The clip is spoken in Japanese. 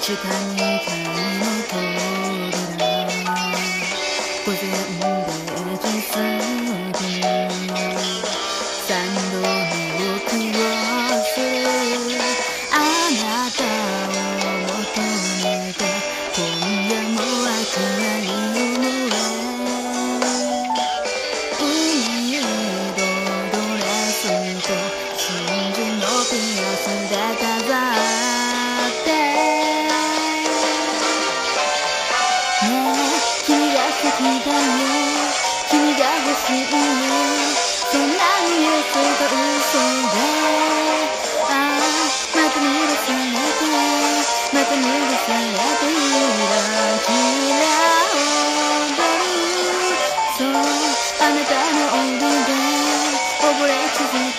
地下2階の扉午前0時過ぎに3度目を気をするあなたを求めて今夜も飽きない夢へ海色ドレスと真珠のピアスで飾ってねえ君が好きだよ君が欲しいよそんなに嘘と嘘でああまた見出されてまた見出されてゆらキラ踊るそうあなたの帯で溺れ続け